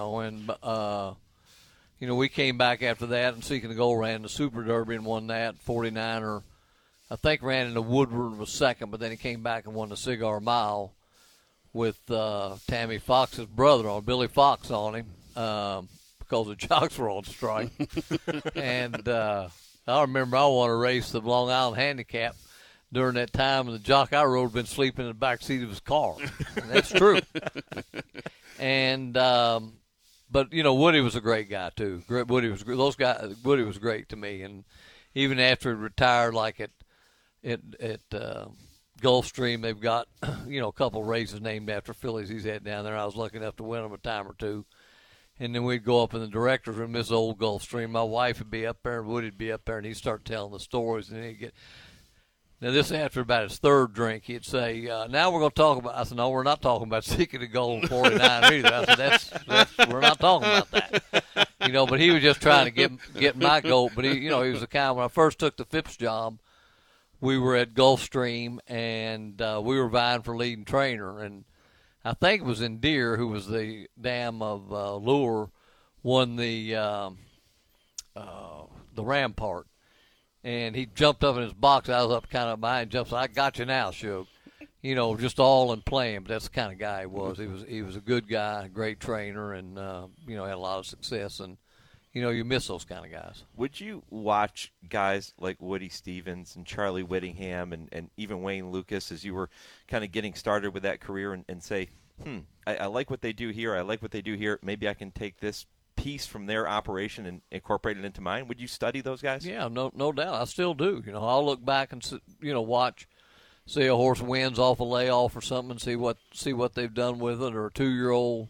we came back after that and Seeking the Goal ran the Super Derby and won that. 49er, I think, ran in the Woodward, was second, but then he came back and won the Cigar Mile with Tammy Fox's brother on, Billy Fox on him, because the jocks were on strike. And I remember I won a race, the Long Island Handicap, during that time, and the jock I rode had been sleeping in the back seat of his car. And that's true. And but Woody was a great guy too. Woody was great to me, and even after he retired, like at Gulfstream, they've got a couple races named after fillies he's had down there. I was lucky enough to win them a time or two. And then we'd go up in the director's room, this old Gulfstream. My wife would be up there, and Woody'd be up there, and he'd start telling the stories, and he'd get. Now, this after about his third drink, he'd say, now we're going to talk about, I said, no, we're not talking about Seeking the Goal in 49 either. I said, that's we're not talking about that. But he was just trying to get my goal. But he was the kind, when I first took the Phipps job, we were at Gulfstream, and we were vying for leading trainer. And I think it was Deere, who was the dam of Lure, won the Rampart. And he jumped up in his box. I was up kind of behind, jumps. I got you now, Shug. Just all in playing. But that's the kind of guy he was. He was a good guy, a great trainer, and had a lot of success. And you miss those kind of guys. Would you watch guys like Woody Stevens and Charlie Whittingham and even Wayne Lucas as you were kind of getting started with that career and say, I like what they do here. I like what they do here. Maybe I can take this piece from their operation and incorporate it into mine? Would you study those guys? Yeah, no doubt. I still do. I'll look back and watch, see a horse wins off a layoff or something, and see what they've done with it, or a 2-year-old.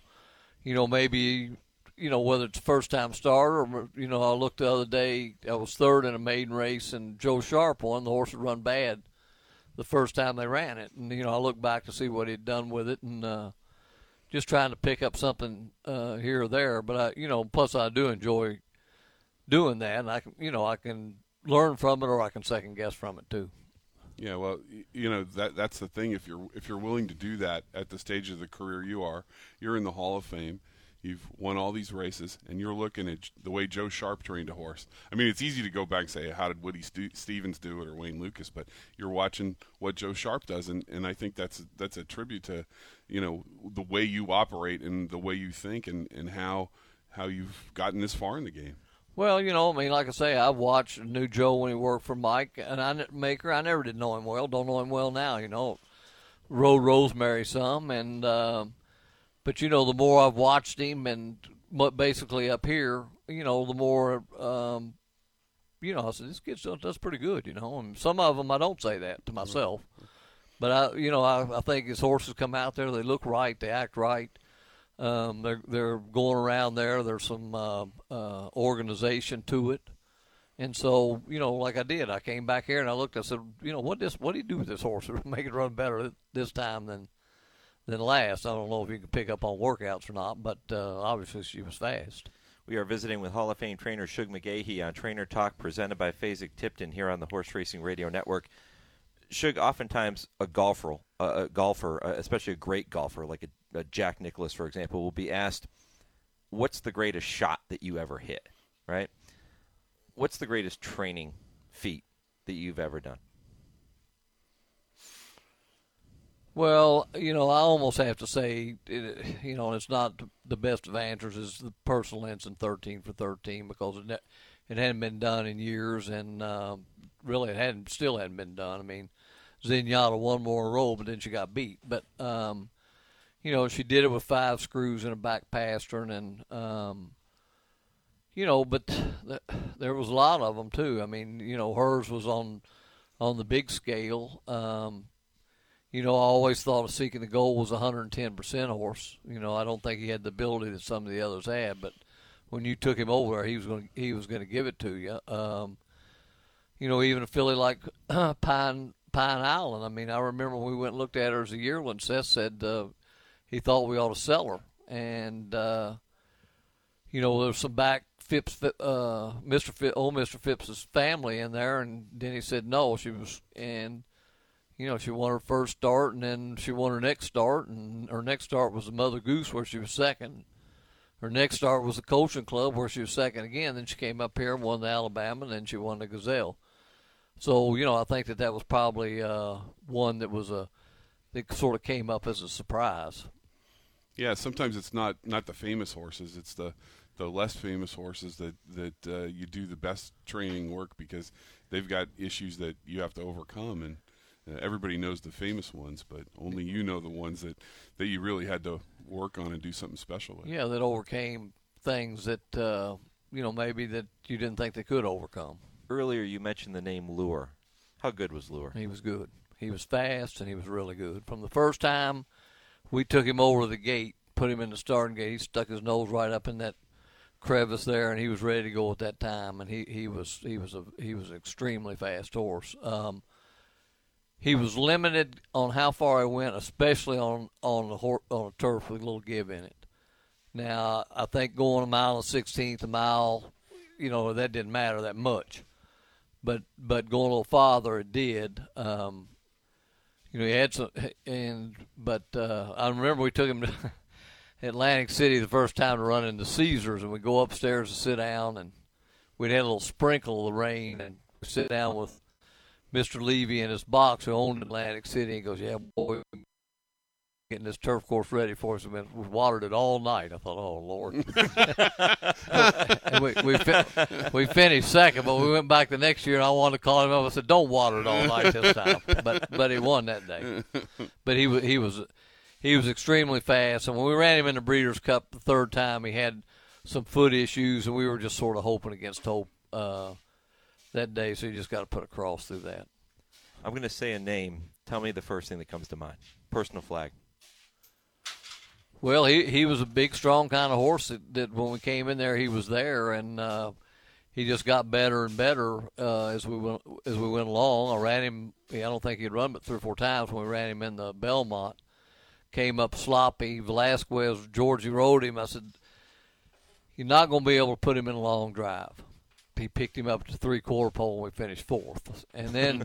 Maybe whether it's a first time starter or I looked the other day. I was third in a maiden race, and Joe Sharp won. The horse had run bad the first time they ran it, and I look back to see what he'd done with it, and just trying to pick up something here or there. But plus I do enjoy doing that, and I can learn from it, or I can second guess from it too. Yeah, well, that's the thing. If you're willing to do that at the stage of the career you're in the Hall of Fame. You've won all these races, and you're looking at the way Joe Sharp trained a horse. I mean, it's easy to go back and say, how did Woody Stevens do it, or Wayne Lucas? But you're watching what Joe Sharp does, and I think that's a tribute to, the way you operate and the way you think and how you've gotten this far in the game. Well, like I say, I've watched New Joe when he worked for Mike, and I never did know him well. Don't know him well now, Rode Rosemary some, and but, the more I've watched him, and basically up here, the more, I said, this kid does pretty good, And some of them I don't say that to myself. But, I think his horses come out there, they look right, they act right. They're going around there. There's some organization to it. And so, like I did, I came back here and I looked, I said, what do you do with this horse to make it run better this time than last? I don't know if you can pick up on workouts or not, but obviously she was fast. We are visiting with Hall of Fame trainer Shug McGaughey on Trainer Talk, presented by Fasig-Tipton here on the Horse Racing Radio Network. Shug, oftentimes a golfer, especially a great golfer like a Jack Nicklaus, for example, will be asked, what's the greatest shot that you ever hit, right? What's the greatest training feat that you've ever done? Well, I almost have to say, it's not the best of answers is the personal Ensign 13 for 13, because it hadn't been done in years, and really it still hadn't been done. I mean, Zenyatta won more in a row, but then she got beat. But, she did it with 5 screws in a back pastern, and, but there was a lot of them too. I mean, hers was on the big scale. I always thought of Seeking the Goal was 110% horse. I don't think he had the ability that some of the others had, but when you took him over, he was going to give it to you. Even a filly like Pine Island. I mean, I remember when we went and looked at her as a yearling, Seth said he thought we ought to sell her, and there was some back Phipps, Mr. Phipps's family in there, and then he said no, she was, and she won her first start, and then she won her next start, and her next start was the Mother Goose, where she was second. Her next start was the Colson Club, where she was second again. Then she came up here and won the Alabama, and then she won the Gazelle. So, I think that was probably one that that sort of came up as a surprise. Yeah, sometimes it's not the famous horses; it's the less famous horses that you do the best training work because they've got issues that you have to overcome, and everybody knows the famous ones, but only you know the ones that you really had to work on and do something special with. Yeah, that overcame things that maybe that you didn't think they could overcome. Earlier you mentioned the name Lure. How good was Lure? He was good. He was fast, and he was really good. From the first time we took him over the gate, put him in the starting gate, he stuck his nose right up in that crevice there, and he was ready to go at that time. And he was an extremely fast horse. He was limited on how far he went, especially on a turf with a little give in it. Now I think going a mile and 1/16 a mile, that didn't matter that much. But going a little farther, it did. He had some, but I remember we took him to Atlantic City the first time to run into Caesars, and we go upstairs to sit down, and we'd had a little sprinkle of the rain, and we sit down with Mr. Levy in his box who owned Atlantic City. He goes, "Yeah, boy, getting this turf course ready for us. We watered it all night." I thought, "Oh Lord!" And we finished second, but we went back the next year, and I wanted to call him up. I said, "Don't water it all night this time." But he won that day. But he was extremely fast, and when we ran him in the Breeders' Cup the third time, he had some foot issues, and we were just sort of hoping against hope that day. So you just got to put a cross through that. I'm going to say a name. Tell me the first thing that comes to mind. Personal flag. Well, he was a big, strong kind of horse that when we came in there, he was there, and he just got better and better as we went along. I ran him. I don't think he'd run but 3 or 4 times when we ran him in the Belmont. Came up sloppy. Velasquez, Georgie rode him. I said, "You're not going to be able to put him in a long drive." He picked him up to 3/4 pole, and we finished 4th. And then,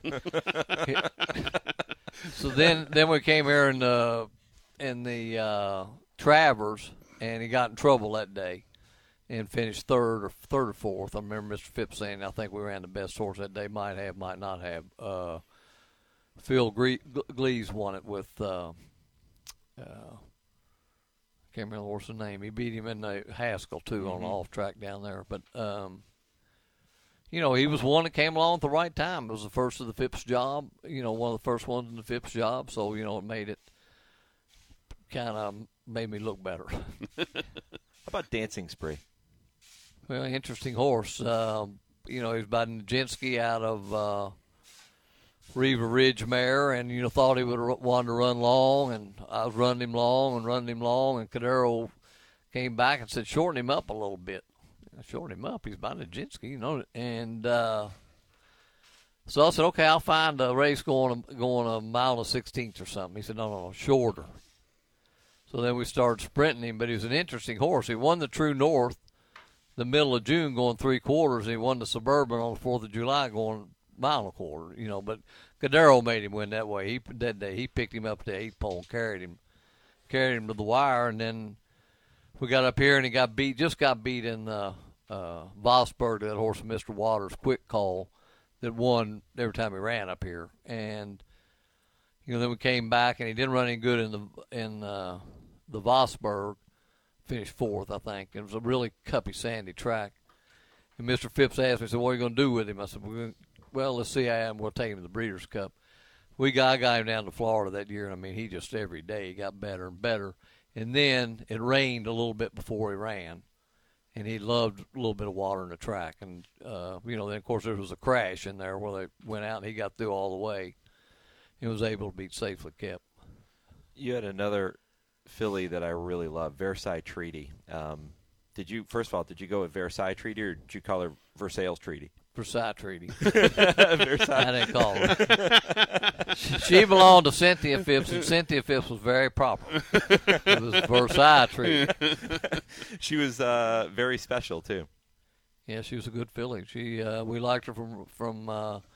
so then we came here in the Travers, and he got in trouble that day and finished third or 4th. I remember Mr. Phipps saying, "I think we ran the best horse that day. Might have, might not have." Phil Glees won it with. I can't remember the horse's name. He beat him in the Haskell too on the off track down there, but. He was one that came along at the right time. It was the first of the Phipps job, one of the first ones in the Phipps job. So, it made me look better. How about Dancing Spree? Well, interesting horse. He was by Nijinsky out of Riva Ridge mare, and, thought he would want to run long, and I was running him long, and Cadero came back and said, "Shorten him up a little bit." I shortened him up. He's by Nijinsky, and so I said, "Okay, I'll find a race going a mile and 1/16 or something." He said, "No, shorter." So then we started sprinting him, but he was an interesting horse. He won the True North the middle of June going 3/4, and he won the Suburban on the 4th of July going 1.25 miles, but Cadero made him win that way. That day he picked him up to 8 pole and carried him to the wire, and then we got up here and he got beat in Vosburg, that horse of Mr. Waters' Quick Call that won every time he ran up here. And then we came back and he didn't run any good in the Vosburg, finished 4th, I think. It was a really cuppy, sandy track. And Mr. Phipps asked me, said, "What are you going to do with him?" I said, "Well, let's see how I am. We'll take him to the Breeders' Cup." I got him down to Florida that year, and I mean, he just every day he got better and better. And then it rained a little bit before he ran, and he loved a little bit of water in the track. And, then, of course, there was a crash in there where they went out, and he got through all the way and was able to be safely kept. You had another filly that I really love, Versailles Treaty. Did you go with Versailles Treaty, or did you call her Versailles Treaty? Versailles Treaty. I didn't call her. She belonged to Cynthia Phipps, and Cynthia Phipps was very proper. It was Versailles Treaty. She was very special too. Yeah, she was a good filly. We liked her from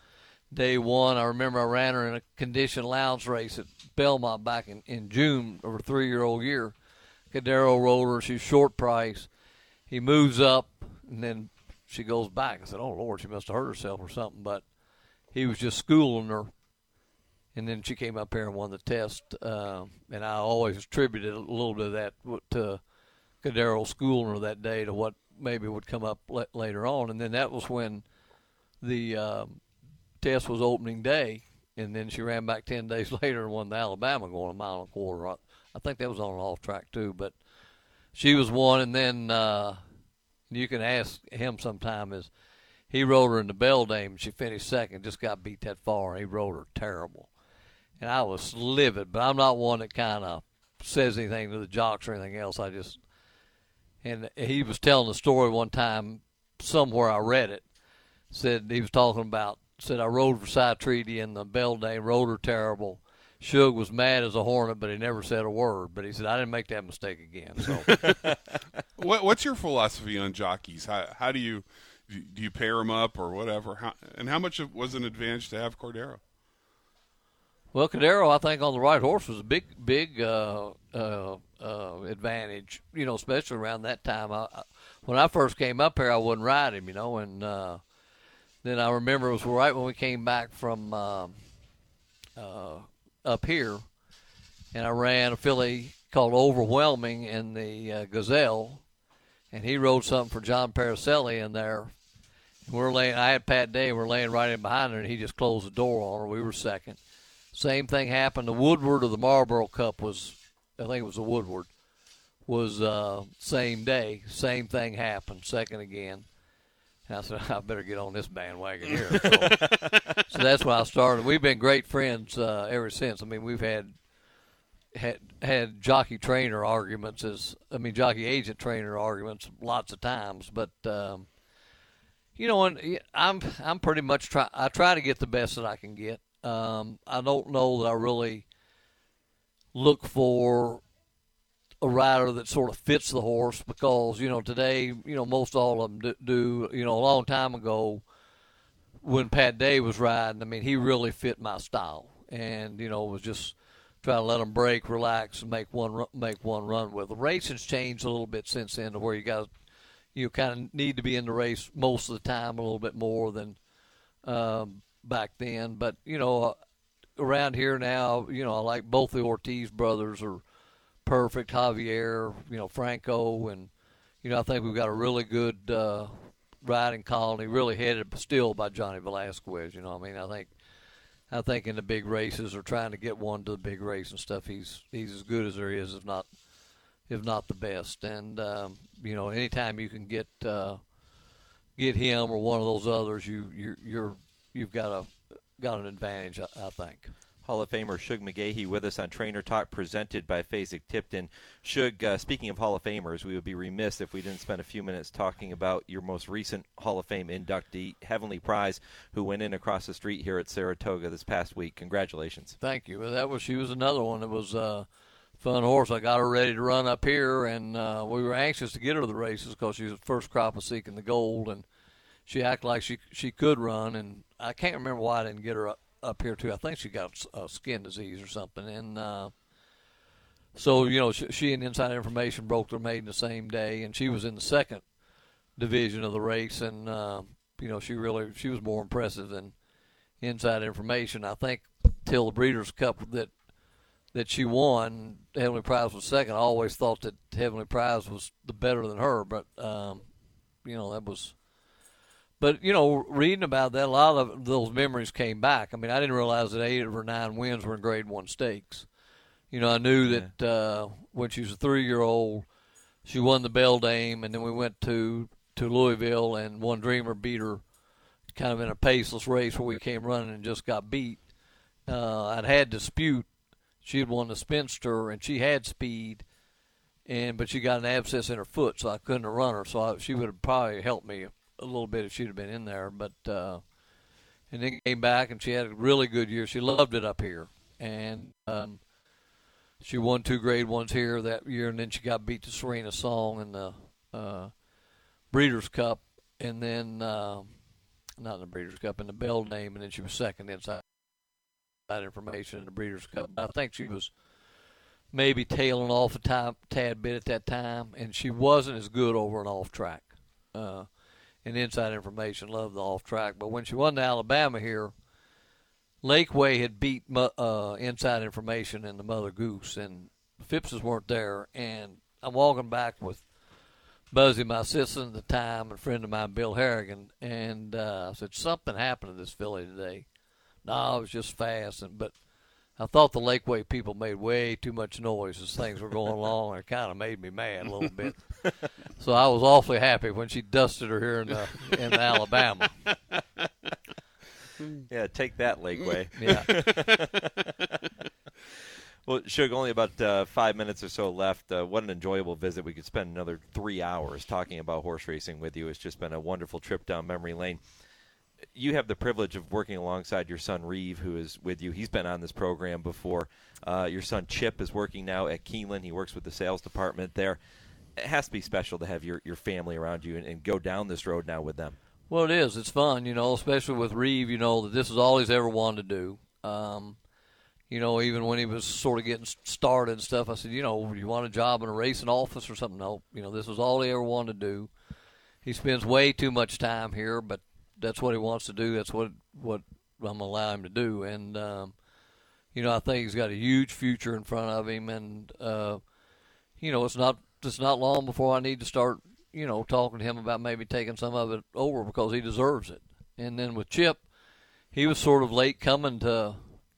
day one. I remember I ran her in a conditioned lounge race at Belmont back in June of her 3-year-old year. Cadero rode her. She's short price. He moves up, and then she goes back. I said, oh, Lord, she must have hurt herself or something. But he was just schooling her. And then she came up here and won the test. And I always attributed a little bit of that to Cadero schooling her that day to what maybe would come up later on. And then that was when the test was opening day. And then she ran back 10 days later and won the Alabama going 1.25 miles. I think that was on an off track too. But she was one. And then you can ask him sometime is he rode her in the Beldame. She finished second, just got beat that far. He rode her terrible. And I was livid, but I'm not one that kind of says anything to the jocks or anything else. And he was telling the story one time, somewhere I read it, said he was talking about, said I rode for Cy Treaty in the Beldame, rode her terrible. Shug was mad as a hornet, but he never said a word. But he said, I didn't make that mistake again. So, What's your philosophy on jockeys? How do you pair them up or whatever? How much was an advantage to have Cordero? Well, Cadero, I think on the right horse was a big advantage, especially around that time. When I first came up here, I wouldn't ride him, and then I remember it was right when we came back from up here, and I ran a filly called Overwhelming in the Gazelle, and he rode something for John Paracelli in there. I had Pat Day, and we're laying right in behind her, and he just closed the door on her. We were second. Same thing happened. The Woodward of the Marlboro Cup was, I think it was the Woodward, was same day. Same thing happened, second again. And I said, I better get on this bandwagon here. So that's when I started. We've been great friends ever since. I mean, we've had jockey trainer arguments, jockey agent trainer arguments lots of times. But, and I'm pretty much I try to get the best that I can get. I don't know that I really look for a rider that sort of fits the horse because, today, most all of them do. A long time ago when Pat Day was riding, he really fit my style and, was just trying to let them break, relax, and make one run with. The racing's changed a little bit since then to where you kind of need to be in the race most of the time a little bit more than back then. But, around here now, I like both the Ortiz brothers are perfect, Javier, Franco, and, I think we've got a really good riding colony, really headed still by Johnny Velasquez, I think in the big races or trying to get one to the big race and stuff, he's as good as there is, if not the best. And, anytime you can get him or one of those others, you've got an advantage, I think. Hall of Famer Shug McGaughey with us on Trainer Talk, presented by Fasig-Tipton. Shug, speaking of Hall of Famers, we would be remiss if we didn't spend a few minutes talking about your most recent Hall of Fame inductee, Heavenly Prize, who went in across the street here at Saratoga this past week. Congratulations. Thank you. She was another one that was a fun horse. I got her ready to run up here, and we were anxious to get her to the races because she was the first crop of Seeking the Gold, and she acted like she could run, and I can't remember why I didn't get her up here too. I think she got a skin disease or something, and so she and Inside Information broke their maiden the same day, and she was in the second division of the race, and she was more impressive than Inside Information. I think till the Breeders' Cup that she won, Heavenly Prize was second. I always thought that Heavenly Prize was the better than her, but that was. But, reading about that, a lot of those memories came back. I didn't realize that 8 of her 9 wins were in Grade 1 stakes. I knew that when she was a 3-year-old, she won the Beldame, and then we went to Louisville, and One Dreamer beat her kind of in a paceless race where we came running and just got beat. I'd had Dispute. She had won the Spinster, and she had speed, but she got an abscess in her foot, so I couldn't run her. So she would have probably helped me a little bit if she'd have been in there, but and then came back and she had a really good year. She loved it up here, and she won 2 Grade 1s here that year, and then she got beat to Serena Song in the Breeders' Cup, and then not in the Breeders' Cup, in the Bell name, and then she was second inside information in the Breeders' Cup. I think she was maybe tailing off a tad bit at that time, and she wasn't as good over an off track. And inside information loved the off track, but when she won to Alabama here, Lakeway had beat inside information and the Mother Goose, and Phipps's weren't there. And I'm walking back with Buzzy, my assistant at the time, and a friend of mine, Bill Harrigan, and I said, something happened to this filly today. No, it was just fast, but I thought the Lakeway people made way too much noise as things were going along, and it kind of made me mad a little bit. So I was awfully happy when she dusted her here in Alabama. Yeah, take that, Lakeway. Yeah. Well, Shug, only about 5 minutes or so left. What an enjoyable visit. We could spend another 3 hours talking about horse racing with you. It's just been a wonderful trip down memory lane. You have the privilege of working alongside your son, Reeve, who is with you. He's been on this program before. Your son, Chip, is working now at Keeneland. He works with the sales department there. It has to be special to have your family around you and go down this road now with them. Well, it is. It's fun, especially with Reeve, that this is all he's ever wanted to do. Even when he was sort of getting started and stuff, I said, you want a job in a racing office or something? No, this is all he ever wanted to do. He spends way too much time here, but that's what he wants to do. That's what I'm going to allow him to do. And, I think he's got a huge future in front of him. And, it's not long before I need to start, talking to him about maybe taking some of it over because he deserves it. And then with Chip, he was sort of late coming to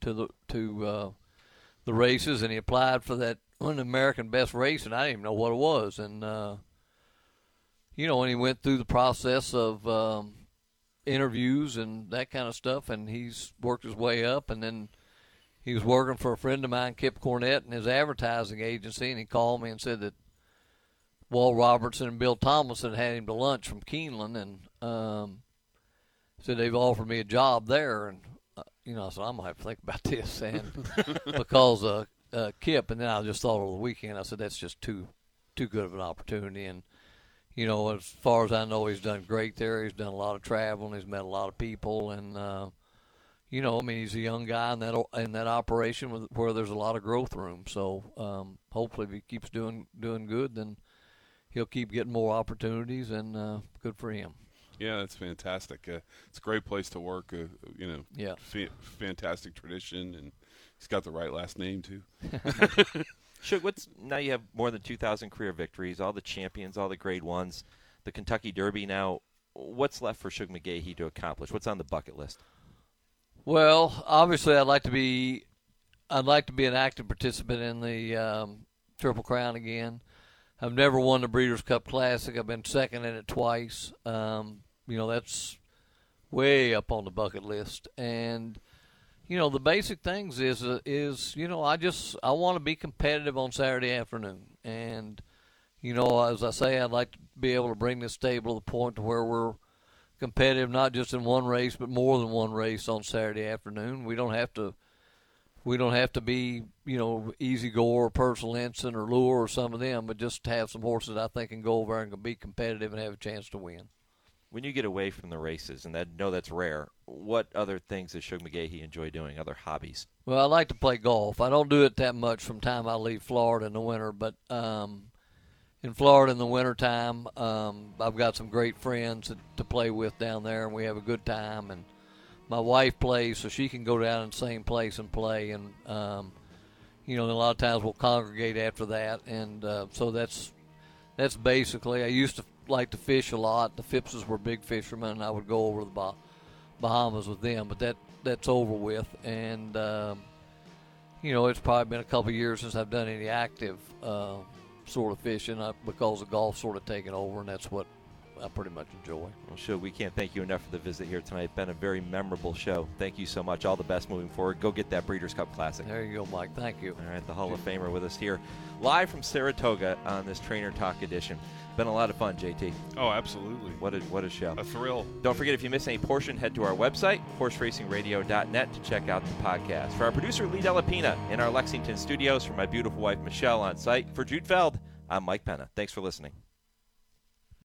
the races, and he applied for that American Best Race, and I didn't even know what it was. And when he went through the process of interviews and that kind of stuff, and he's worked his way up, and then he was working for a friend of mine, Kip Cornett, in his advertising agency, and he called me and said that Walt Robertson and Bill Tomlinson had him to lunch from Keeneland, and said they've offered me a job there, and I said, I'm going to have to think about this, and because Kip, and then I just thought over the weekend, I said, that's just too good of an opportunity, and, as far as I know, he's done great there. He's done a lot of traveling. He's met a lot of people, and, he's a young guy in that operation where there's a lot of growth room, so hopefully if he keeps doing good, then he'll keep getting more opportunities, and good for him. Yeah, that's fantastic. It's a great place to work. Yeah. Fantastic tradition, and he's got the right last name too. Shug, now you have more than 2,000 career victories, all the champions, all the Grade 1s, the Kentucky Derby. Now, what's left for Shug McGaughey to accomplish? What's on the bucket list? Well, obviously, I'd like to be an active participant in the Triple Crown again. I've never won the Breeders' Cup Classic. I've been second in it twice. That's way up on the bucket list. And, the basic things is I want to be competitive on Saturday afternoon. And, as I say, I'd like to be able to bring this stable to the point to where we're competitive, not just in one race, but more than one race on Saturday afternoon. We don't have to be, Easy Go or Personal Ensign or Lure or some of them, but just have some horses I think can go over and can be competitive and have a chance to win. When you get away from the races, and that's rare, what other things does Shug McGaughey enjoy doing, other hobbies? Well, I like to play golf. I don't do it that much from time I leave Florida in the winter, but in Florida in the wintertime, I've got some great friends to play with down there, and we have a good time. And my wife plays, so she can go down in the same place and play. And, a lot of times we'll congregate after that. And so that's basically, I used to like to fish a lot. The Phippses were big fishermen, and I would go over to the Bahamas with them. But that's over with. And, it's probably been a couple of years since I've done any active sort of fishing because the golf sort of taken over, and that's what I pretty much enjoy. Well, Shug, we can't thank you enough for the visit here tonight. Been a very memorable show. Thank you so much. All the best moving forward. Go get that Breeders' Cup Classic. There you go, Mike. Thank you. All right, the Hall of Famer with us here, live from Saratoga on this Trainer Talk edition. Been a lot of fun, JT. Oh, absolutely. What a show. A thrill. Don't forget, if you miss any portion, head to our website, horseracingradio.net, to check out the podcast. For our producer, Lee Delapina, in our Lexington studios, for my beautiful wife, Michelle, on site, for Jude Feld, I'm Mike Penna. Thanks for listening.